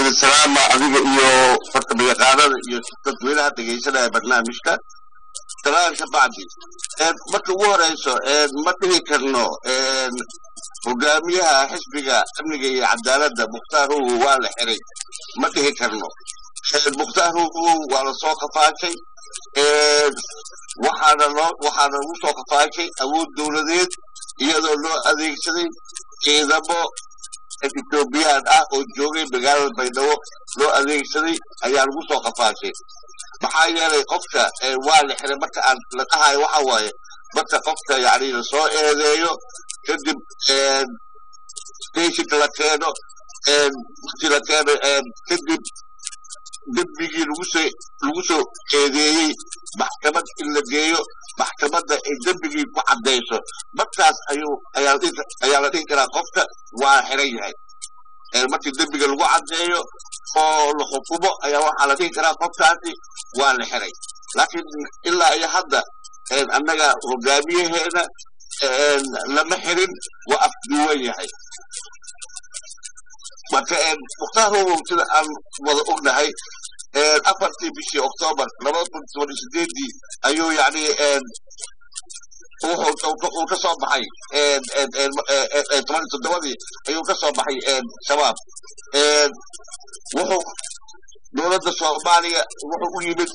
السلام عليكم iyo farta biqaadada iyo dadweynaha dhageysanaya barnaamijka talaanka bacdi marka ugu horeyso ma dhihi karno hogaamiyaha xisbiga amniga iyo cadaaladda Mukhtaar waa la xiray ma dhihi karno Mukhtaar waa la soo qafaashay waxaana uu soo qafaashay awood dawladeed iyadoo loo adeegsaday ciidamo Ethiopian oo joogay magaalada Baydhabo loo adeegsaday ayaa lagu soo qafaashay maxaa yeelay qofka waa la xiray marka aan la dhahay waxa waaye marka qofka yaani la soo eedeeyo kadib station la keeno kadib dembigii lagu soo eedeeyay maxkamad in la geeyo maxkamadda ay dembigii ku cadeyso markaas ayaa la dhihi karaa qofka waa xiran yahay markii dembiga lagu cadeeyo oo la xukumo ayaa waxaa la dhihi karaa qofkaasi waa la xiray laakiin ilaa iyo hadda annaga hogaamiyaheena lama xirin waa afduuban yahay marka Mukhtaar sida aan wada ognahay afartii bishii October 2018 ayuu yani wuxuu ka soo baxay 17 ayuu ka soo baxay shabaab wuxuu dowladda Soomaaliya wuxuu u yimid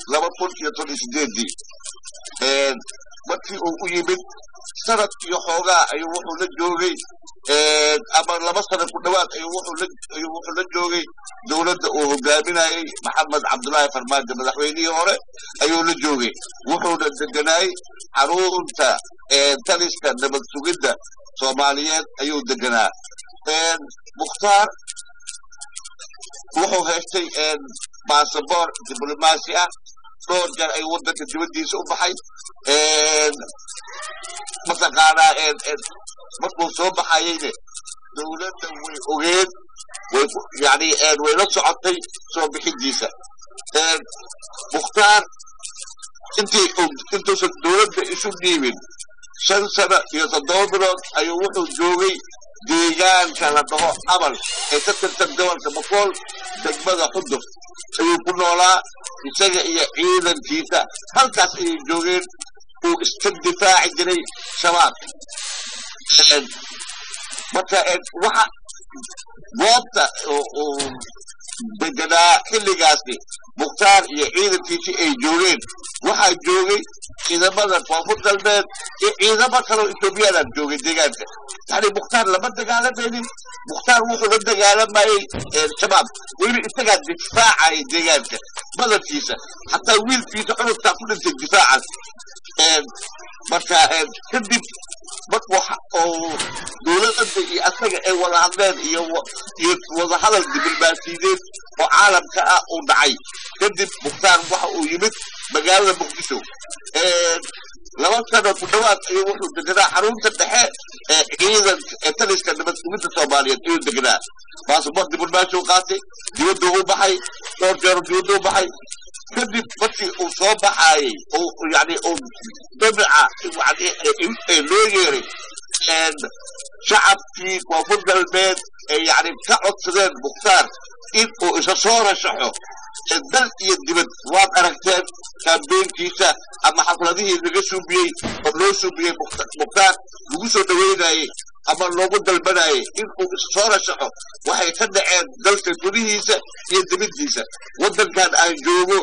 2018 markii uu u yimid sanad iyo xoogaa ayuu wuxuu la joogay ama laba sano ku dhawaad ayuu wuxuu la joogay dowladda uu hogaaminayay Maxamed Cabdullaahi Farmaajo madaxweynihii hore ayuu la joogay wuxuuna deganay xarunta taliska nabad sugidda Soomaaliyeed ayuu deganaa Mukhtaar wuxuu haystay baasaboor diblomaasi ah dhowr jeer ay waddanka dibadiisa u baxay mataqaanaa markuu soo baxayayne dowladda way ogeed yani way la socotay soo bixidiisa Mukhtaar intuusan dowladda isu dhiibin 5 sano iyo 7 bilood ayuu wuxuu joogay deegaanka la dhaho Amal ee ka tirsan gobolka Boqol degmada Xudur ayuu ku noolaa isaga iyo ciidankiisa halkaas ay joogeen uu iska difaaci jiray shabaab marka waxa goobta oo deganaa xilligaasi Mukhtaar iyo ciidankiisa ay joogeen waxaa joogay ciidamada koonfur galbeed iyo ciidamo kale oo Ethiopian ah joogay deegaanka yani Mukhtaar lama dagaalamaynin Mukhtaar wuxuu la dagaalamayay shabaab weli isagaa difaacay deegaanka badankiisa xataa wiilkiisa cunugtaa ku dhintay difaacaas marka kadib waxa oo dowladda iyo asaga ay wada hadleen iyo wada hadal diblomaasiyadeed oo caalamka ah uu dhacay kadib Mukhtaar waxa uu yimid magaalada Muqdisho laba sano ku dhawaad ayuu wuxuu deganaa xarunta dhexe ciidanka taliska nabad sugidda Soomaaliyeed ayuu deganaa baasaboor diblomaasi uu qaatay dibadda uu baxay dhowr jeer dibadda uu baxay kadib markii uu soo baxayay oo yani uu dabca yani loo yeeray shacabkii koonfur galbeed yani ka codsadeen Mukhtaar in uu isa soo rashaxo dal iyo dibad waad aragteen kaambeynkiisa ama xafladihii laga suubiyey oo loo suubiyey Mukhtaar lagu soo dhaweynayay ama loogu dalbanayay in uu isa soo rashaxo waxay ka dhaceen dalka gudihiisa iyo dibadiisa waddankan aan joogo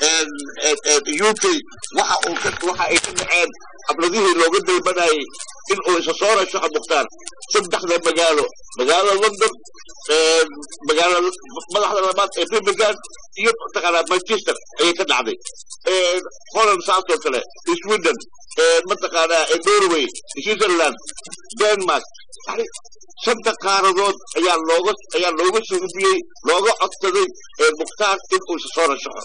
UK waxa ay ka dhaceen xafladihii loogu dalbanayay in uu isa soo rashaxo Mukhtaar saddexda magaalada London magaalada madaxda labaad ee Birmingham iyo taqaanaa Manchester ayay ka dhacday Holland saasoo kale Sweden mataqaanaa Norway Switzerland Denmark yani 5 qaaradood ayaa looga suubiyey looga codsaday Mukhtaar in uu soo rashaxo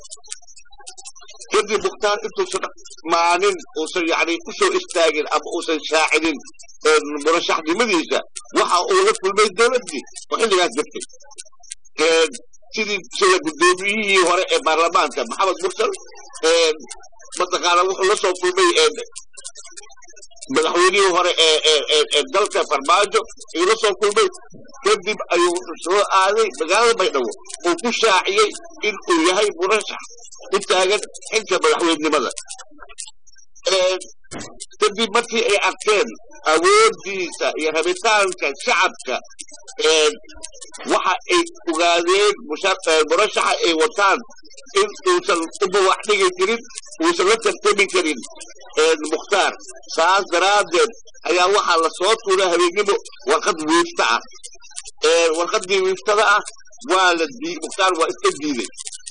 kadib Mukhtaar intuusan maalin uusan yani u soo istaagin ama uusan shaacidin murashaxnimadiisa waxa uu la kulmay dowladdii oo xilligaas jirtay sida gudoomiyihii hore ee baarlamaanka Maxamed Mursal mataqaanaa wuxuu la soo kulmay madaxweynihii hore ee dalka Farmaajo iyo la soo kulmay kadib ayuu soo aaday magaalada Baydhabo وكشاعي إنه يهي مرشح أنت أجد أنت بالحوين لماذا تبي مرتي أي أكتين أوديسا يهبطان كشعبك waxa ay ogaadeen murashaxa ay wataan in uusan uba wax dhigi jirin uusan la tartami karin mukhtaar saas daraadeed ayaa waxaa la soo tuuray habeenimo warqad wiifta ah warqadii wiiftada ah waa la diiday mukhtaar waa iska diiday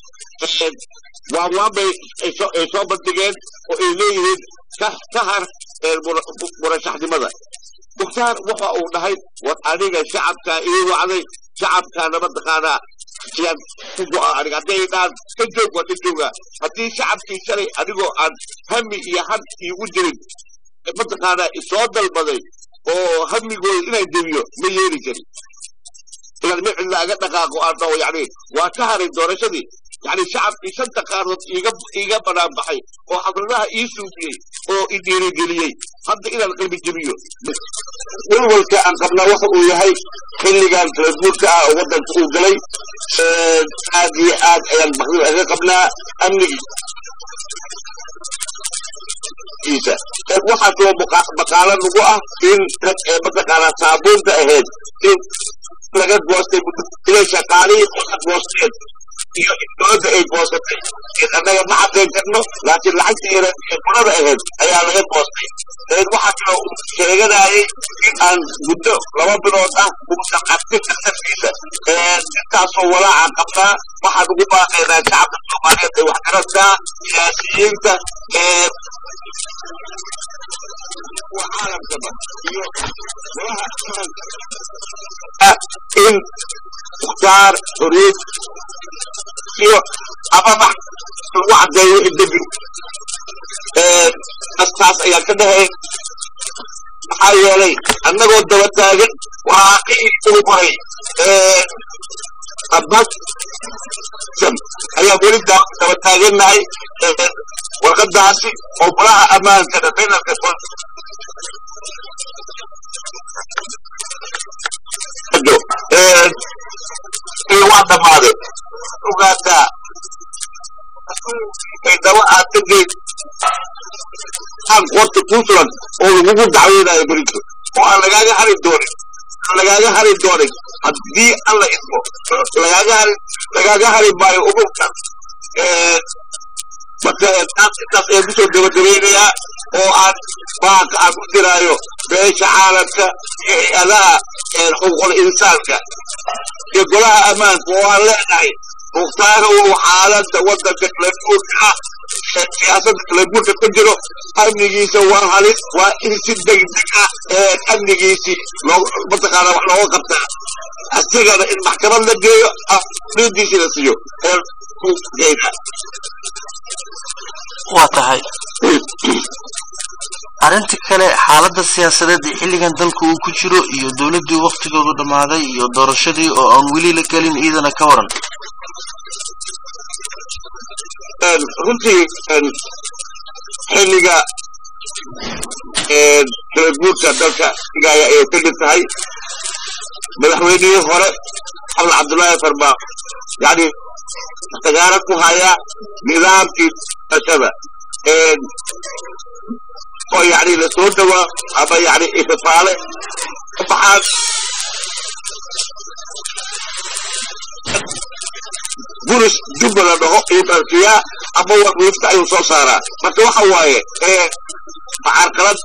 waabay ay soo bandhigeen oo ay leeyihiin kahar murashaxnimada mukhtaar waxa uu dhahay war aniga shacabka ii wacday shacabka nabad qaada siyaan ku go'a aniga haday dhaan ka joog waa jooga hadii shacabkii shalay adigoo aan hami iyo had iigu jirin mataqaana isoo dalbaday oo hamigooda inay debiyo ma yeeli karin ilan micin laaga dhaqaaqo aan dhaho yani waa ka haray doorashadii يعني شعب يصدق قارض يجب أنا بحي وحضرناها يسوبي أو يديري جليي حتى إلى القلب الجميع والول كأن قبل وقت وياهي اللي قال تلبوك ودن تقول جلي هذه المحظوظ هذا قبل أمني إيسا واحد هو بقالة نبوءة إن بقالة صابون تأهد إن لقد بوستي إلى شقاري وقد بوستي يقول أي بوستي أنا ما أعتقد إنه لكن العكس يرى كل هذا أهد أي على غير بوستي لأن واحد لو شرينا أي أن بدو لما بنوضع ومتقطع تكتيسة كاسو ولا عقبنا واحد يقول إذا شعب الصومالي وحكرتها سياسيين وعالم كمان إن مختار تريد أبا الواحد جاي يدبر أساس أيها كده حاجة لي أنا قلت وتاجر وعاقي وبري أبغى سم أيها بقول ده وتاجر ناي وقد داسي وبراها أمان كده بين الكفر جو واحد ماذا وقاتا دواء تجي عن قوة توصل ووجود دعوة يا بريتو وأنا جاي هاري دوري أنا جاي هاري دوري أدي الله اسمه لا جاي هاري باي وبكرة مثلا أنت يبصر دوترينيا أو أن باك أقدرايو بيش عالمك على حقوق الإنسان يقولها أمان ولا نعي مختاره وحالة ودى تكلمون سياسة تكلمون تكجروا أمني سوى حالي وإنسي دقيقة أمني لو بتقال وحنا وقتها أستيقظ المحكمة اللي أريد سياسيو جيدا واتهاي arinta kale xaaladda siyaasadeed ee xilligan dalku uu ku jiro iyo dawladdu waqtigoodu dhamaaday iyo doorashadii oo aan weli la galin idana ka waran runtii xilliga guurka dalka gaaya ay ka dhigtahay madaxweynihii hore xasan cabdullaahi farba yani tagaara ku haya nidaamkii ashada يعني لسودوا أما يعني إفصاله طبعا بولس جبل أنه يبقى أما هو يفتح يوصارا ما توحى وايه معاركات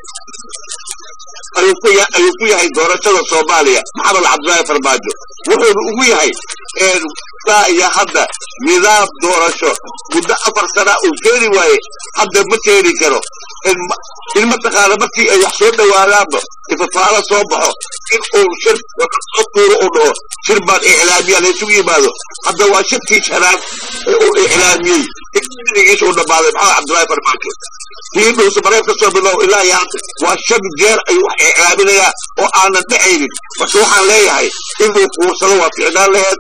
أيوكي هاي دورة الصومالية محمد عبد الله فرماجو وحوي هاي يا حدا نظام دورة شو مدة 4 سنة وكيري وايه حدا مكيري كرو المنطقة لمكي أي حصول دوالابه إفصال صوبه إنه شرب وتصطور أنه شربان إعلامية ليسوي ماذا حدا واشبتي شراب إعلامي يجيش أنه بعض عبد الله فرماجو هي سمرية تصور بالله إلا يعني واشب جير أيوة إعلامية وأنا تعيني وسوحا ليهي إنه وصلوا في عدال لهد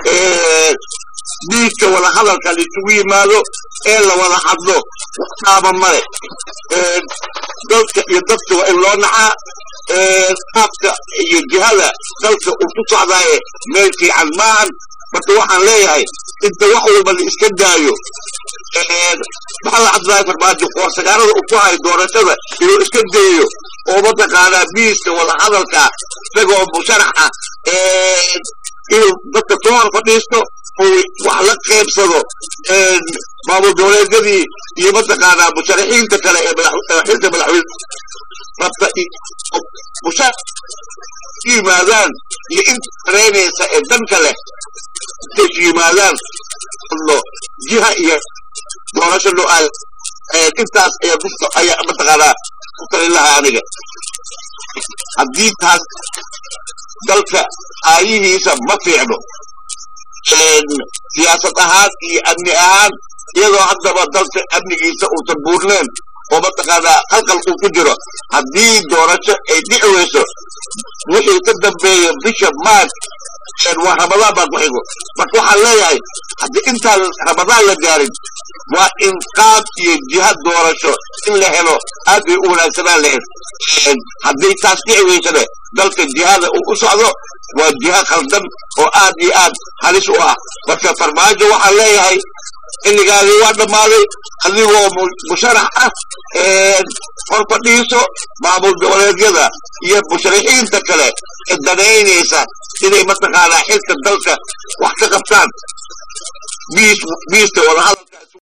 ديك ولا هذا اللي تسوي ماله إلا ولا حضو وقتابا مالك دلت يدفت وإلا نحا قابت الجهالة دلت وتطلع ذاي ملكي علمان marka waxaan leeyahay inta wax walba la iska daayo maxamed cabdulaahi farmaajo qorsagaarada uu ku hayo doorashada inuu iska dayo oo mataqaanaa biiska wada hadalka isagoo musharax ah inuu dadka soo hor fadhiisto oo wax la qaybsado maamul goboleedyadii iyo mataqaanaa musharaxiinta kale ee xilka madaxweyne rabta musharax yimaadaan iyo inta tareynaysa ee dan kale intay yimaadaan jiha iyo doorasho loo aad intaas ayaa mataqaanaa ku talin lahaa aniga haddii taas dalka aayihiisa ma fiicno siyaasad ahaan iyo amni ahaan iyadoo haddaba dalka amnigiisa uusan buurneen oo mataqaanaa halkal uu ku jiro haddii doorasho ay dhici weyso wixii ka dambeeya bisha maarch waa ramadaan baa ku xigo marka waxaan leeyahay haddii intaan ramadaan la gaarin waa in qaab iyo jiha doorasho in la helo aad bay u wanaagsanaan lahayd haddii taas dhici weysana dalka jihada uu u socdo waa jiha khaldan oo aad iyo aad halis u ah marka farmaajo waxaan leeyahay xilligaadii waa dhammaaday adigoo musharax ah hor fadhiiso maamul goboleedyada iyo musharaxiinta kale ee danaynaysa inay mataqaanaa xilka dalka wax ka qabtaan biista wada hadalka